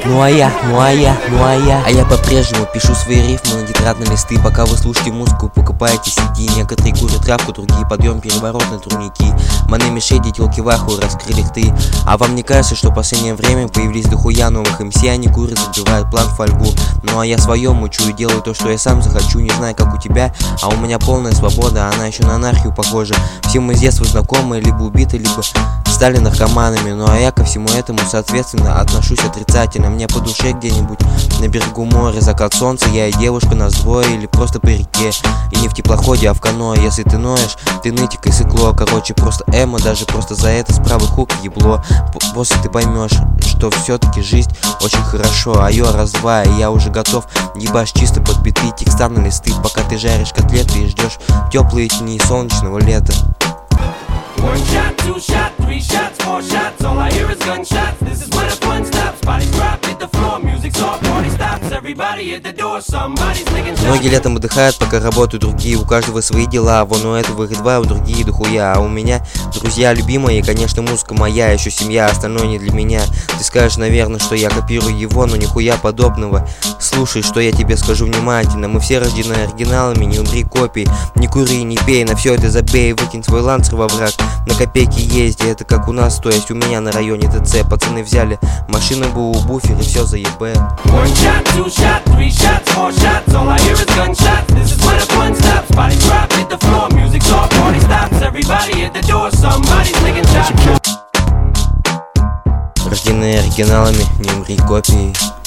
А я по-прежнему пишу свои рифмы на тетрадные листы. Пока вы слушаете музыку, покупаете CD. Некоторые курят травку, другие подъем переворот на турники. Маны мешеди, телки ваху, раскрыли рты. А вам не кажется, что в последнее время появились дохуя новых МС? Они курят, забивают план в фольгу. Ну а я своем учу и делаю то, что я сам захочу. Не знаю, как у тебя, а у меня полная свобода. Она еще на анархию похожа. Все мы с детства знакомые, либо убиты, либо стали наркоманами. Ну а я ко всему этому, соответственно, отношусь отрицательно. Мне по душе где-нибудь на берегу моря, закат солнца, я и девушка, нас двое, или просто по реке. И не в теплоходе, а в каноэ. Если ты ноешь, ты нытик и сыкло. Короче, просто эмо, даже просто за это с правых хук ебло. После ты поймешь, что все-таки жизнь очень хорошо. Айо, раз-два, и я уже готов ебашь чисто под биты, текста на листы. Пока ты жаришь котлеты и ждешь теплые дни солнечного лета. One shot, two shot, three shots, four shots. All I hear is gunshots. This is where the fun stops. Bodies drop, hit the floor, music's off, party stops. Everybody at the door, somebody's taking shots. Многие летом отдыхают, пока работают другие. У каждого свои дела. Вон у этого их два, у другие дохуя. А у меня друзья любимые, и, конечно, музыка моя. Еще семья, остальное не для меня. Ты скажешь, наверное, что я копирую его, но нихуя подобного. Слушай, что я тебе скажу внимательно. Мы все рождены оригиналами, не умри копий. Не кури, не пей, на все это забей. Выкинь свой лансер во враг. На копейки езди, это как у нас, то есть у меня на районе ТЦ. Пацаны взяли машины, БУ, буфер и все заебэ. One shot, two shot, three shots, four shots. All I hear is gunshots. This is where the fun stops. Bodies drop, hit the floor, music's off, party stops. Everybody at the door, somebody's taking shots. Рождены оригиналами, не умри копией.